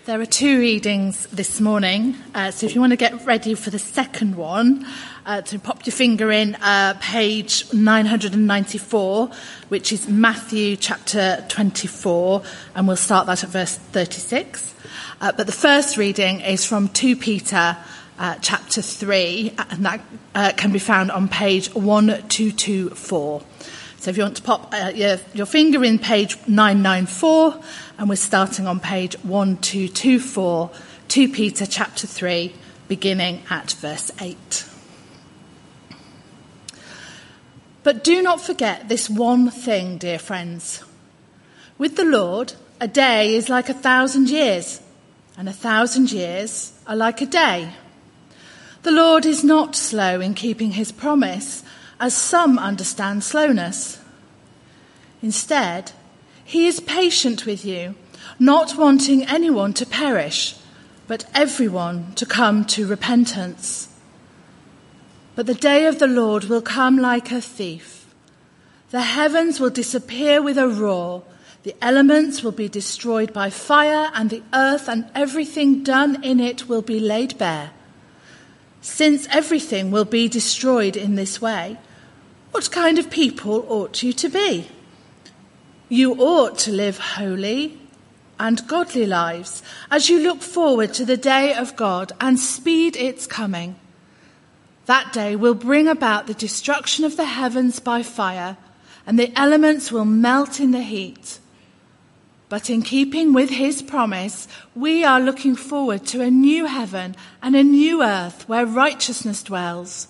There are two readings this morning, so if you want to get ready for the second one, to pop your finger in page 994, which is Matthew chapter 24, and we'll start that at verse 36. But the first reading is from 2 Peter chapter 3, and that can be found on page 1224. So if you want to pop your finger in page 994, and we're starting on page 1224, 2 Peter chapter 3, beginning at verse 8. But do not forget this one thing, dear friends. With the Lord, a day is like 1,000 years, and 1,000 years are like a day. The Lord is not slow in keeping his promise, as some understand slowness. Instead, he is patient with you, not wanting anyone to perish, but everyone to come to repentance. But the day of the Lord will come like a thief. The heavens will disappear with a roar, the elements will be destroyed by fire, and the earth and everything done in it will be laid bare. Since everything will be destroyed in this way, what kind of people ought you to be? You ought to live holy and godly lives as you look forward to the day of God and speed its coming. That day will bring about the destruction of the heavens by fire, and the elements will melt in the heat. But in keeping with his promise, we are looking forward to a new heaven and a new earth where righteousness dwells.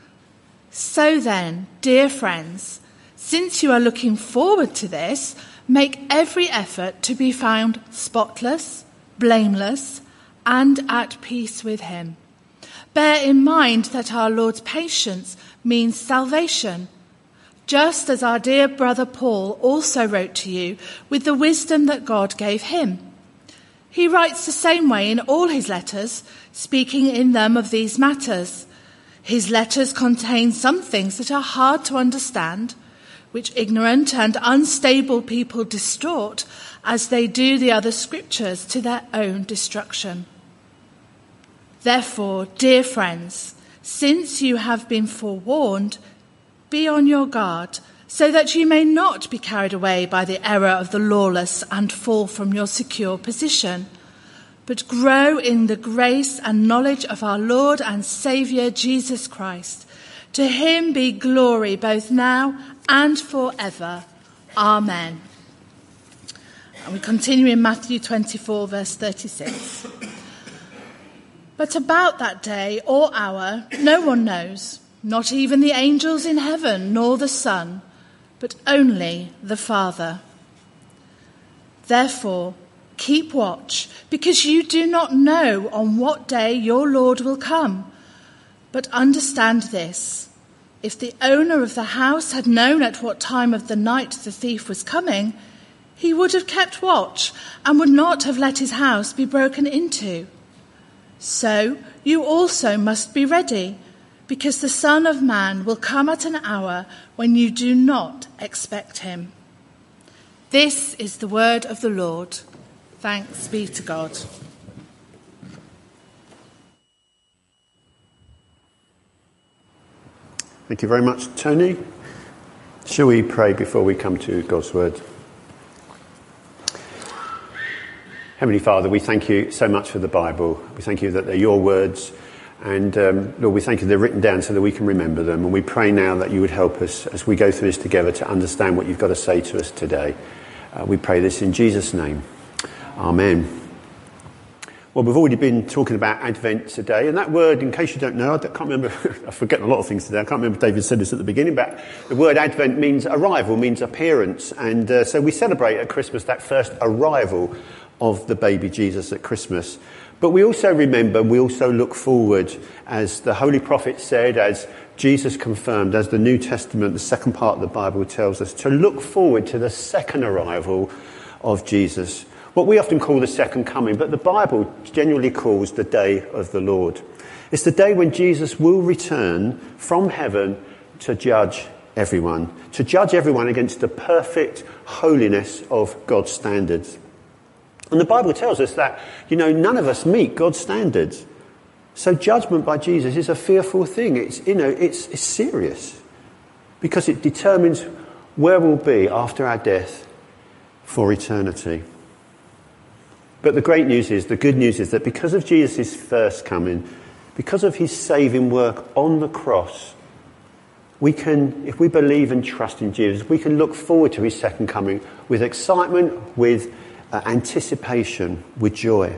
So then, dear friends, since you are looking forward to this, make every effort to be found spotless, blameless, and at peace with him. Bear in mind that our Lord's patience means salvation, just as our dear brother Paul also wrote to you with the wisdom that God gave him. He writes the same way in all his letters, speaking in them of these matters. His letters contain some things that are hard to understand, which ignorant and unstable people distort, as they do the other scriptures to their own destruction. Therefore, dear friends, since you have been forewarned, be on your guard, so that you may not be carried away by the error of the lawless and fall from your secure position, but grow in the grace and knowledge of our Lord and Saviour Jesus Christ. To him be glory both now and forever. Amen. And we continue in Matthew 24, verse 36. But about that day or hour no one knows, not even the angels in heaven, nor the Son, but only the Father. Therefore, keep watch, because you do not know on what day your Lord will come. But understand this, if the owner of the house had known at what time of the night the thief was coming, he would have kept watch and would not have let his house be broken into. So you also must be ready, because the Son of Man will come at an hour when you do not expect him. This is the word of the Lord. Thanks be to God. Thank you very much, Tony. Shall we pray before we come to God's word? Heavenly Father, we thank you so much for the Bible. We thank you that they're your words. And Lord, we thank you they're written down so that we can remember them. And we pray now that you would help us as we go through this together to understand what you've got to say to us today. We pray this in Jesus' name. Amen. Well, we've already been talking about Advent today. And that word, in case you don't know, I can't remember, I've forgotten a lot of things today. I can't remember if David said this at the beginning, but the word Advent means arrival, means appearance. And so we celebrate at Christmas that first arrival of the baby Jesus at Christmas. But we also remember, we also look forward, as the Holy Prophet said, as Jesus confirmed, as the New Testament, the second part of the Bible tells us, to look forward to the second arrival of Jesus. What we often call the second coming, but the Bible generally calls the day of the Lord. It's the day when Jesus will return from heaven to judge everyone against the perfect holiness of God's standards. And the Bible tells us that, none of us meet God's standards. So judgment by Jesus is a fearful thing. It's serious because it determines where we'll be after our death for eternity. But the good news is that because of Jesus' first coming, because of his saving work on the cross, we can, if we believe and trust in Jesus, we can look forward to his second coming with excitement, with anticipation, with joy.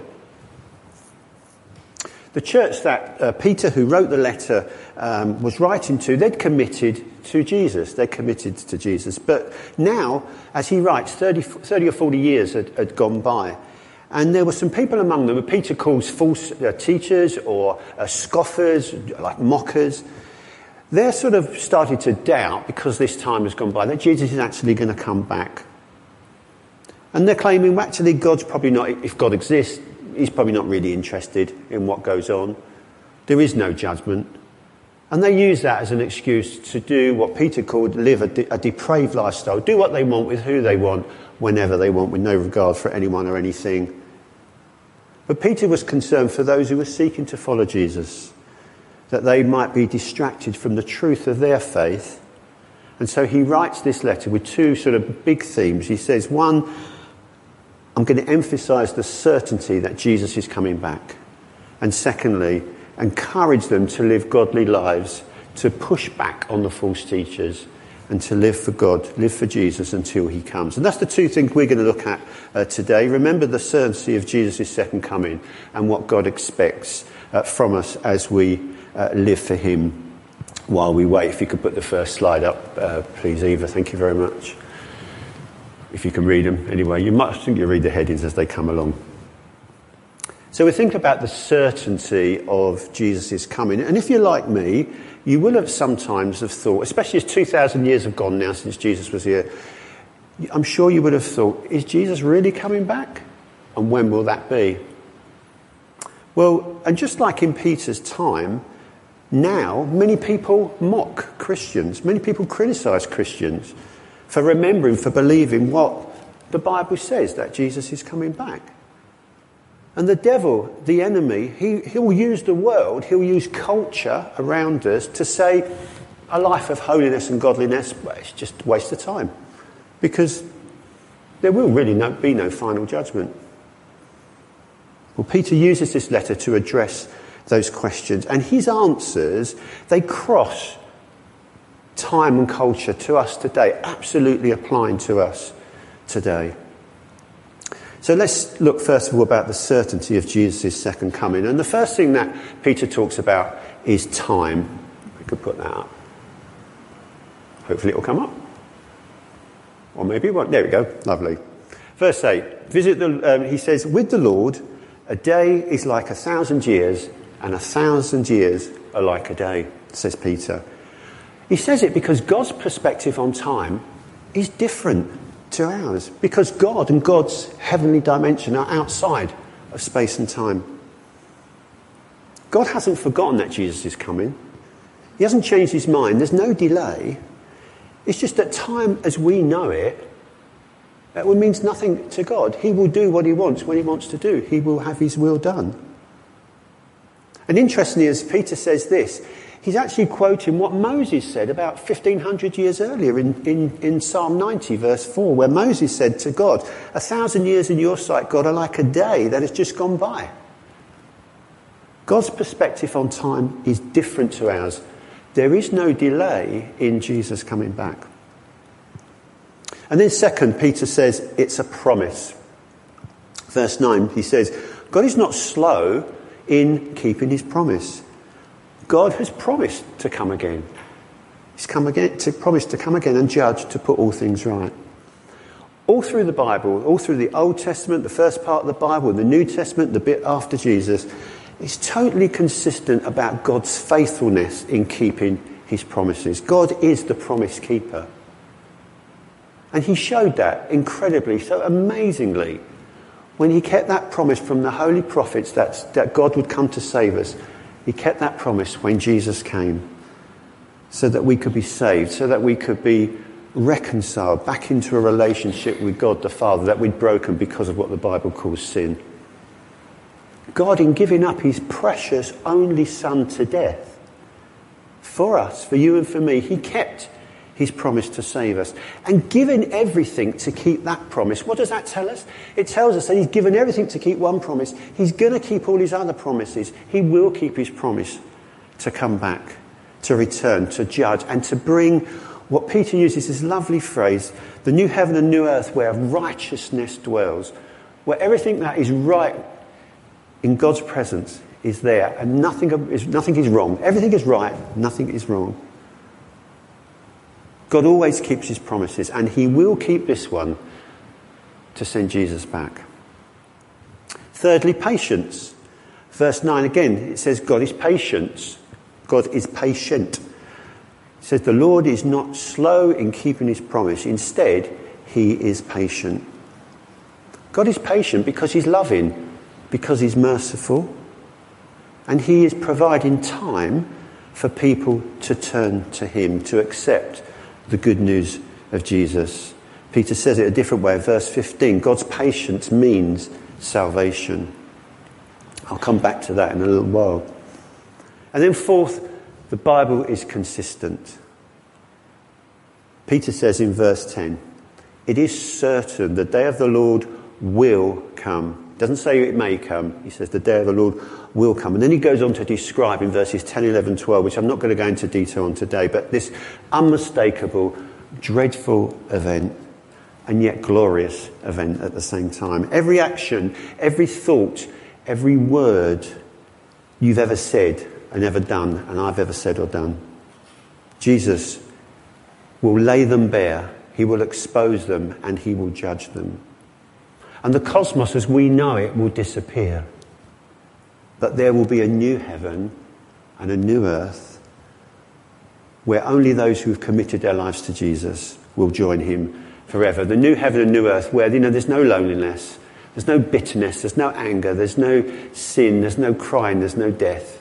The church that Peter, who wrote the letter, was writing to, they'd committed to Jesus. They're committed to Jesus. But now, as he writes, 30 or 40 years had gone by. And there were some people among them who Peter calls false teachers or scoffers, like mockers. They're sort of started to doubt, because this time has gone by, that Jesus is actually going to come back. And they're claiming, well, actually, God's probably not, if God exists, he's probably not really interested in what goes on. There is no judgment. And they use that as an excuse to do what Peter called live a depraved lifestyle. Do what they want with who they want, whenever they want, with no regard for anyone or anything. But Peter was concerned for those who were seeking to follow Jesus, that they might be distracted from the truth of their faith. And so he writes this letter with two sort of big themes. He says, one, I'm going to emphasise the certainty that Jesus is coming back. And secondly, encourage them to live godly lives, to push back on the false teachers, and to live for God, live for Jesus until he comes. And that's the two things we're going to look at today. Remember the certainty of Jesus' second coming and what God expects from us as we live for him while we wait. If you could put the first slide up, please, Eva. Thank you very much. If you can read them anyway. I think you read the headings as they come along. So we think about the certainty of Jesus' coming. And if you're like me, you will have sometimes have thought, especially as 2,000 years have gone now since Jesus was here, I'm sure you would have thought, is Jesus really coming back? And when will that be? Well, and just like in Peter's time, now many people mock Christians. Many people criticise Christians for remembering, for believing what the Bible says, that Jesus is coming back. And the devil, the enemy, he'll use the world, he'll use culture around us to say a life of holiness and godliness, well, it's just a waste of time. Because there will really be no final judgment. Well, Peter uses this letter to address those questions. And his answers, they cross time and culture to us today, absolutely applying to us today. So let's look first of all about the certainty of Jesus' second coming. And the first thing that Peter talks about is time. We could put that up. Hopefully it will come up. Or maybe it won't. There we go. Lovely. Verse 8. He says, with the Lord, a day is like 1,000 years, and 1,000 years are like a day, says Peter. He says it because God's perspective on time is different to ours, because God and God's heavenly dimension are outside of space and time. God hasn't forgotten that Jesus is coming. He hasn't changed his mind. There's no delay. It's just that time as we know it means nothing to God. He will do what he wants when he wants to do. He will have his will done. And interestingly, as Peter says this, he's actually quoting what Moses said about 1,500 years earlier in Psalm 90, verse 4, where Moses said to God, 1,000 years in your sight, God, are like a day that has just gone by. God's perspective on time is different to ours. There is no delay in Jesus coming back. And then second, Peter says it's a promise. Verse 9, he says, God is not slow in keeping his promise. God has promised to come again. He's promised to come again and judge, to put all things right. All through the Bible, all through the Old Testament, the first part of the Bible, the New Testament, the bit after Jesus, it's totally consistent about God's faithfulness in keeping his promises. God is the promise keeper. And he showed that incredibly, so amazingly, when he kept that promise from the holy prophets that God would come to save us. He kept that promise when Jesus came, so that we could be saved, so that we could be reconciled back into a relationship with God the Father that we'd broken because of what the Bible calls sin. God, in giving up his precious only Son to death, for us, for you and for me, he kept his promise to save us. And given everything to keep that promise, what does that tell us? It tells us that he's given everything to keep one promise. He's going to keep all his other promises. He will keep his promise to come back, to return, to judge, and to bring what Peter uses, this lovely phrase, the new heaven and new earth where righteousness dwells, where everything that is right in God's presence is there, and nothing is wrong. Everything is right, nothing is wrong. God always keeps his promises, and he will keep this one to send Jesus back. Thirdly, patience. Verse 9 again, it says God is patient. God is patient. It says the Lord is not slow in keeping his promise. Instead, he is patient. God is patient because he's loving, because he's merciful, and he is providing time for people to turn to him, to accept the good news of Jesus. Peter says it a different way. Verse 15, God's patience means salvation. I'll come back to that in a little while. And then fourth, the Bible is consistent. Peter says in verse 10, it is certain the day of the Lord will come. He doesn't say it may come. He says the day of the Lord will come. And then he goes on to describe in verses 10, 11, 12, which I'm not going to go into detail on today, but this unmistakable, dreadful event, and yet glorious event at the same time. Every action, every thought, every word you've ever said and ever done, and I've ever said or done, Jesus will lay them bare, he will expose them, and he will judge them. And the cosmos as we know it will disappear. But there will be a new heaven and a new earth where only those who have committed their lives to Jesus will join him forever. The new heaven and new earth where, there's no loneliness, there's no bitterness, there's no anger, there's no sin, there's no crying, there's no death.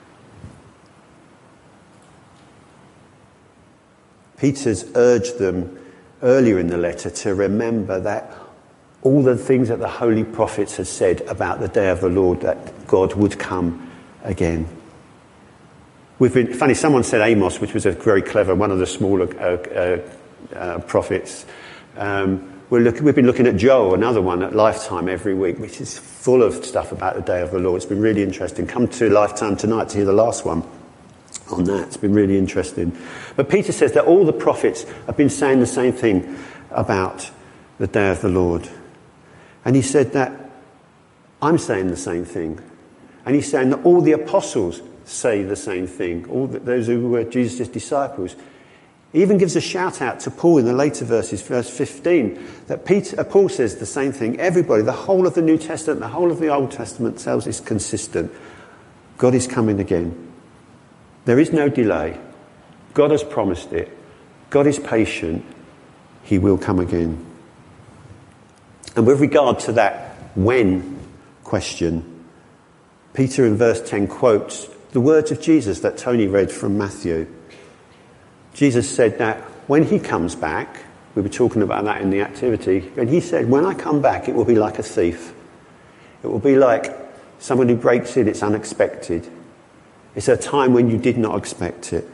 Peter's urged them earlier in the letter to remember that all the things that the holy prophets had said about the day of the Lord, that God would come again. Funny, someone said Amos, which was a very clever, one of the smaller prophets. We've been looking at Joel, another one, at Lifetime every week, which is full of stuff about the day of the Lord. It's been really interesting. Come to Lifetime tonight to hear the last one on that. It's been really interesting. But Peter says that all the prophets have been saying the same thing about the day of the Lord. And he said that I'm saying the same thing. And he's saying that all the apostles say the same thing. All those who were Jesus' disciples. He even gives a shout out to Paul in the later verses, verse 15, that Paul says the same thing. Everybody, the whole of the New Testament, the whole of the Old Testament tells us consistent. God is coming again. There is no delay. God has promised it. God is patient. He will come again. And with regard to that when question, Peter in verse 10 quotes the words of Jesus that Tony read from Matthew. Jesus said that when he comes back, we were talking about that in the activity, and he said, when I come back, it will be like a thief. It will be like someone who breaks in, it's unexpected. It's a time when you did not expect it.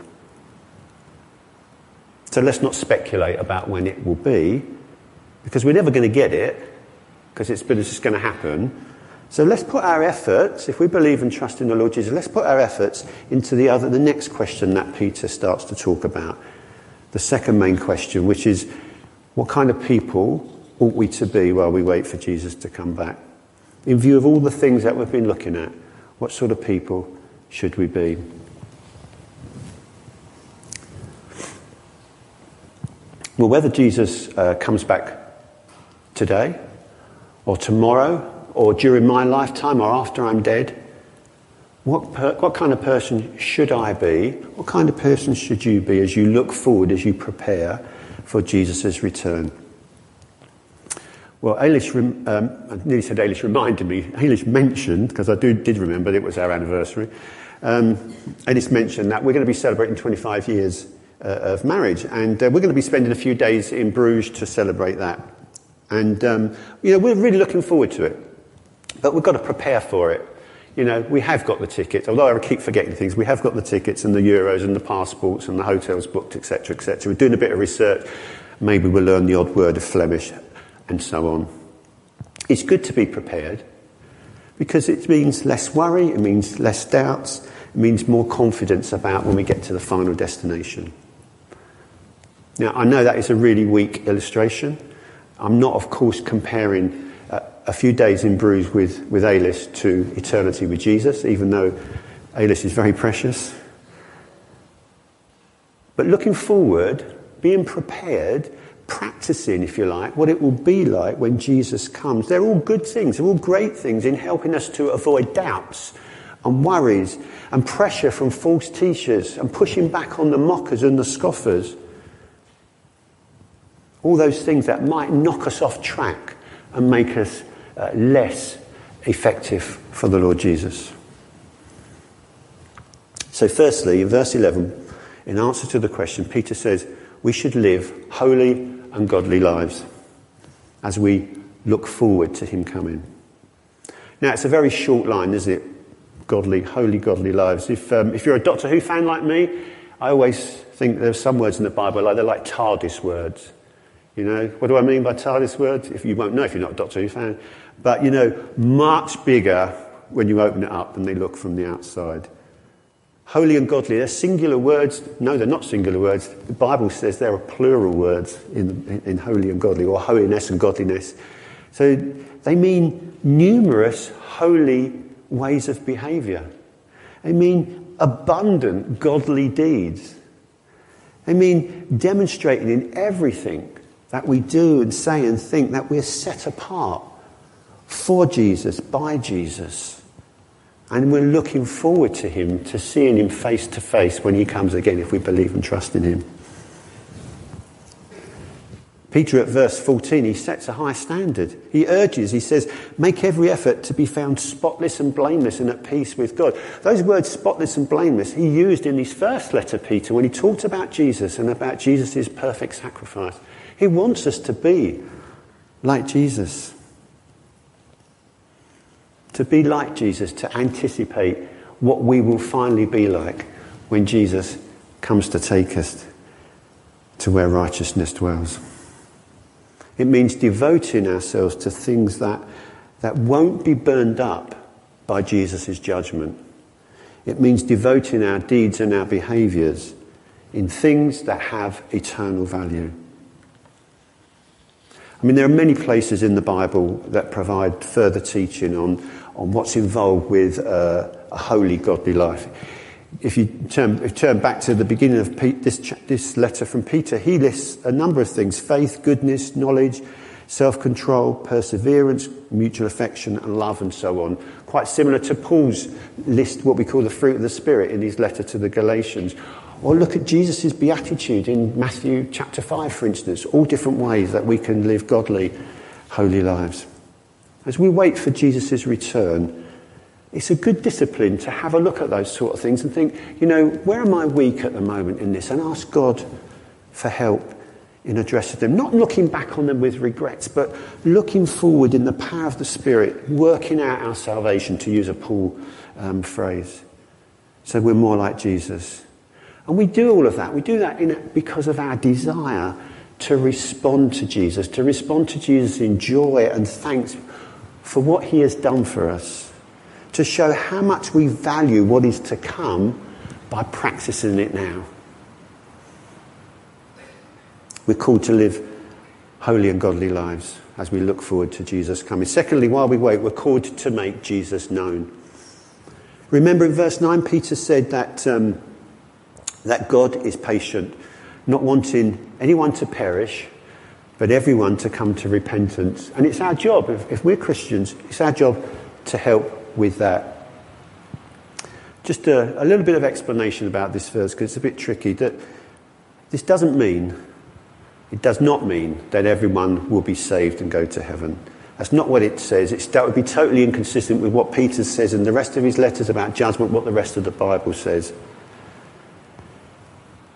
So let's not speculate about when it will be, because we're never going to get it, because it's just going to happen. So let's put our efforts, if we believe and trust in the Lord Jesus, let's put our efforts into the next question that Peter starts to talk about. The second main question, which is, what kind of people ought we to be while we wait for Jesus to come back? In view of all the things that we've been looking at, what sort of people should we be? Well, whether Jesus comes back today or tomorrow or during my lifetime or after I'm dead, what kind of person should I be? What kind of person should you be as you look forward, as you prepare for Jesus' return? Well, Ailish, I nearly said Ailish reminded me. Ailish mentioned, because I did remember, it was our anniversary. Ailish mentioned that we're going to be celebrating 25 years of marriage. And we're going to be spending a few days in Bruges to celebrate that. And, we're really looking forward to it. But we've got to prepare for it. We have got the tickets. Although I keep forgetting things, we have got the tickets and the euros and the passports and the hotels booked, etc., etc. We're doing a bit of research. Maybe we'll learn the odd word of Flemish and so on. It's good to be prepared because it means less worry, it means less doubts, it means more confidence about when we get to the final destination. Now, I know that is a really weak illustration. I'm not, of course, comparing a few days in Bruges with Elis to eternity with Jesus, even though Elis is very precious. But looking forward, being prepared, practicing, if you like, what it will be like when Jesus comes. They're all good things. They're all great things in helping us to avoid doubts and worries and pressure from false teachers and pushing back on the mockers and the scoffers. All those things that might knock us off track and make us less effective for the Lord Jesus. So firstly, in verse 11, in answer to the question, Peter says we should live holy and godly lives as we look forward to him coming. Now, it's a very short line, isn't it? Godly, holy, godly lives. If you're a Doctor Who fan like me, I always think there's some words in the Bible they're like TARDIS words. What do I mean by TARDIS words? If you won't know if you're not a Doctor Who fan. But, much bigger when you open it up than they look from the outside. Holy and godly, they're singular words. No, they're not singular words. The Bible says there are plural words in holy and godly, or holiness and godliness. So they mean numerous holy ways of behaviour. They mean abundant godly deeds. They mean demonstrating in everything that we do and say and think that we're set apart for Jesus, by Jesus. And we're looking forward to him, to seeing him face to face when he comes again, if we believe and trust in him. Peter at verse 14, he sets a high standard. He urges, he says, make every effort to be found spotless and blameless and at peace with God. Those words, spotless and blameless, he used in his first letter, Peter, when he talked about Jesus and about Jesus' perfect sacrifice. He wants us to be like Jesus. To be like Jesus, to anticipate what we will finally be like when Jesus comes to take us to where righteousness dwells. It means devoting ourselves to things that won't be burned up by Jesus' judgment. It means devoting our deeds and our behaviours in things that have eternal value. I mean, there are many places in the Bible that provide further teaching on what's involved with a holy, godly life. If you turn back to the beginning of this letter from Peter, he lists a number of things: faith, goodness, knowledge, self-control, perseverance, mutual affection and love, and so on. Quite similar to Paul's list, what we call the fruit of the Spirit in his letter to the Galatians. Or look at Jesus' beatitude in Matthew chapter 5, for instance. All different ways that we can live godly, holy lives. As we wait for Jesus' return, it's a good discipline to have a look at those sort of things and think, where am I weak at the moment in this? And ask God for help in addressing them. Not looking back on them with regrets, but looking forward in the power of the Spirit, working out our salvation, to use a Paul phrase. So we're more like Jesus. And we do all of that. We do that because of our desire to respond to Jesus in joy and thanks for what he has done for us, to show how much we value what is to come by practicing it now. We're called to live holy and godly lives as we look forward to Jesus coming. Secondly, while we wait, we're called to make Jesus known. Remember in verse 9, Peter said that God is patient, not wanting anyone to perish, but everyone to come to repentance. And it's our job, if we're Christians, it's our job to help with that. Just a little bit of explanation about this verse, because it's a bit tricky. That this does not mean that everyone will be saved and go to heaven. That's not what it says. That would be totally inconsistent with what Peter says in the rest of his letters about judgment, what the rest of the Bible says.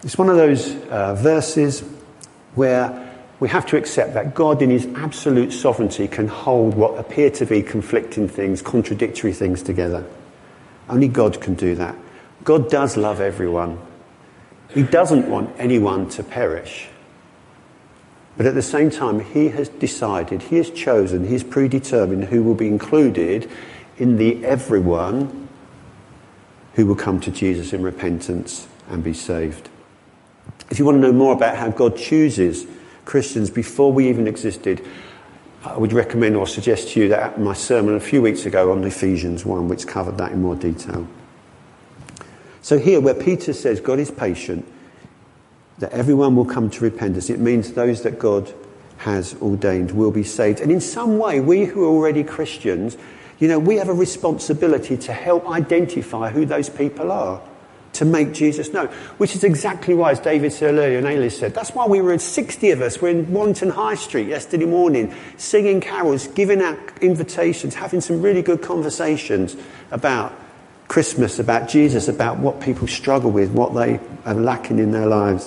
It's one of those verses where we have to accept that God in his absolute sovereignty can hold what appear to be conflicting things, contradictory things together. Only God can do that. God does love everyone. He doesn't want anyone to perish. But at the same time, he has decided, he has chosen, he's predetermined who will be included in the everyone who will come to Jesus in repentance and be saved. If you want to know more about how God chooses Christians before we even existed, I would recommend or suggest to you that my sermon a few weeks ago on Ephesians 1, which covered that in more detail. So here, where Peter says God is patient, that everyone will come to repentance, it means those that God has ordained will be saved. And in some way, we who are already Christians, we have a responsibility to help identify who those people are, to make Jesus known, which is exactly why, as David said earlier and Ailis said, that's why we were 60 of us were in Warrington High Street yesterday morning, singing carols, giving out invitations, having some really good conversations about Christmas, about Jesus, about what people struggle with, what they are lacking in their lives.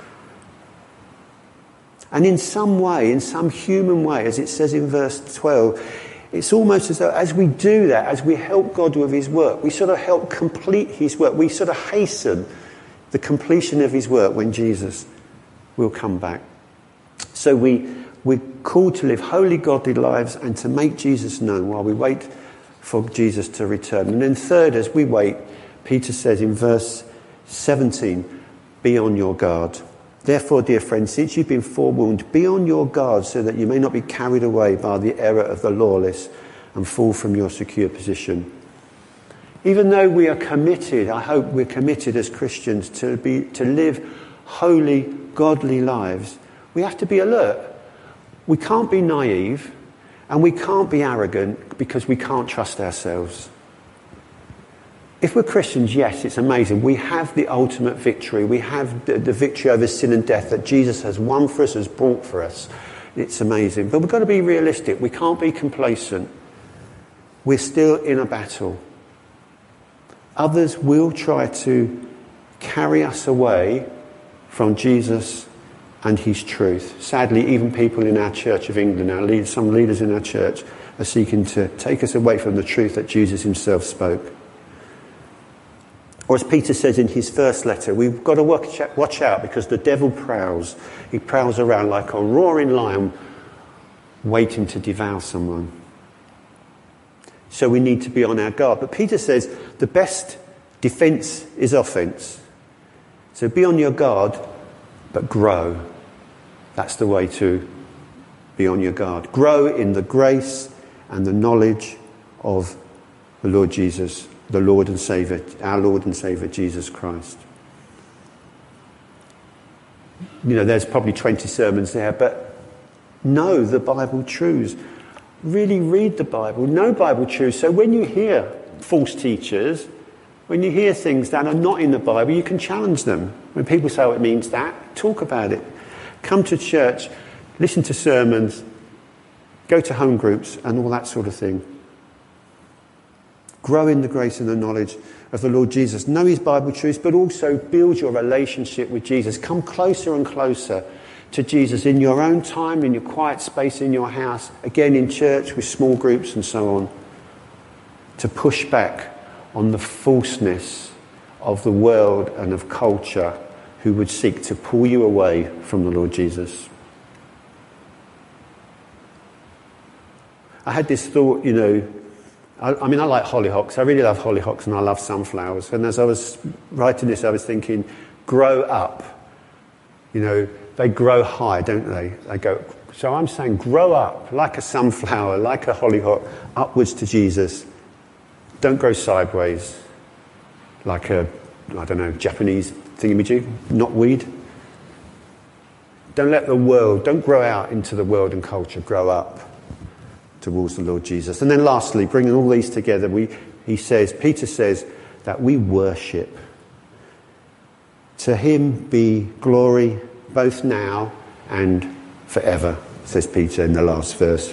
And in some way, in some human way, as it says in verse 12, it's almost as though as we do that, as we help God with his work, we sort of help complete his work. We sort of hasten the completion of his work when Jesus will come back. So we're called to live holy, godly lives and to make Jesus known while we wait for Jesus to return. And then third, as we wait, Peter says in verse 17, be on your guard. Therefore, dear friends, since you've been forewarned, be on your guard so that you may not be carried away by the error of the lawless and fall from your secure position. Even though we are committed, I hope we're committed as Christians to live holy, godly lives, we have to be alert. We can't be naive and we can't be arrogant because we can't trust ourselves. If we're Christians, yes, it's amazing. We have the ultimate victory. We have the victory over sin and death that Jesus has won for us, has brought for us. It's amazing. But we've got to be realistic. We can't be complacent. We're still in a battle. Others will try to carry us away from Jesus and his truth. Sadly, even people in our Church of England, some leaders in our church, are seeking to take us away from the truth that Jesus himself spoke. Or as Peter says in his first letter, we've got to watch out because the devil prowls. He prowls around like a roaring lion waiting to devour someone. So we need to be on our guard. But Peter says the best defence is offence. So be on your guard, but grow. That's the way to be on your guard. Grow in the grace and the knowledge of the Lord Jesus, the Lord and Saviour, our Lord and Saviour, Jesus Christ. There's probably 20 sermons there, but know the Bible truths. Really read the Bible, know Bible truths. So when you hear false teachers, when you hear things that are not in the Bible, you can challenge them. When people say, it means that, talk about it. Come to church, listen to sermons, go to home groups and all that sort of thing. Grow in the grace and the knowledge of the Lord Jesus. Know his Bible truths, but also build your relationship with Jesus. Come closer and closer to Jesus in your own time, in your quiet space in your house, again in church with small groups and so on, to push back on the falseness of the world and of culture who would seek to pull you away from the Lord Jesus. I had this thought, I like hollyhocks. I really love hollyhocks and I love sunflowers. And as I was writing this, I was thinking, grow up. They grow high, don't they? So I'm saying grow up like a sunflower, like a hollyhock, upwards to Jesus. Don't grow sideways like a, Japanese thingamajig, knotweed. Don't grow out into the world and culture, grow up towards the Lord Jesus. And then lastly, bringing all these together, Peter says that we worship. To him be glory both now and forever, says Peter in the last verse.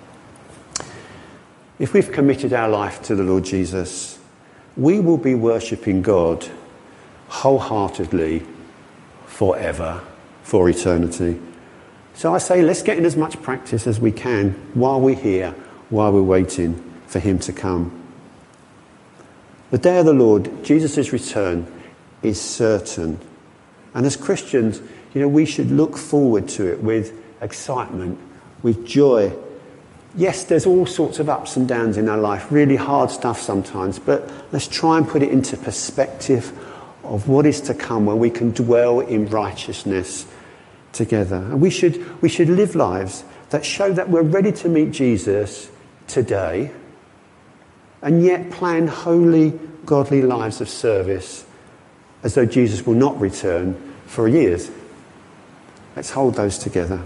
If we've committed our life to the Lord Jesus, we will be worshipping God wholeheartedly forever, for eternity. So I say, let's get in as much practice as we can while we're here, while we're waiting for him to come. The day of the Lord, Jesus' return, is certain. And as Christians, we should look forward to it with excitement, with joy. Yes, there's all sorts of ups and downs in our life, really hard stuff sometimes, but let's try and put it into perspective of what is to come when we can dwell in righteousness together. And we should live lives that show that we're ready to meet Jesus today, and yet plan holy, godly lives of service as though Jesus will not return for years. Let's hold those together.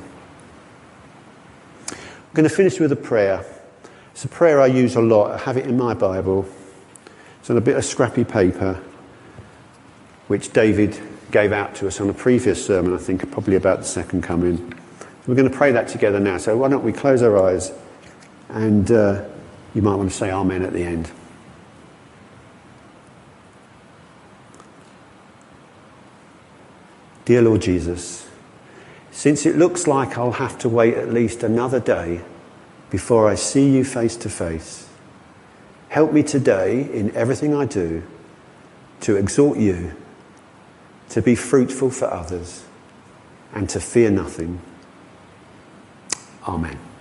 I'm going to finish with a prayer. It's a prayer I use a lot. I have it in my Bible. It's on a bit of scrappy paper, which David gave out to us on a previous sermon, I think, probably about the second coming. We're going to pray that together now. So why don't we close our eyes, and you might want to say amen at the end. Dear Lord Jesus, since it looks like I'll have to wait at least another day before I see you face to face, help me today in everything I do to exhort you, to be fruitful for others, and to fear nothing. Amen.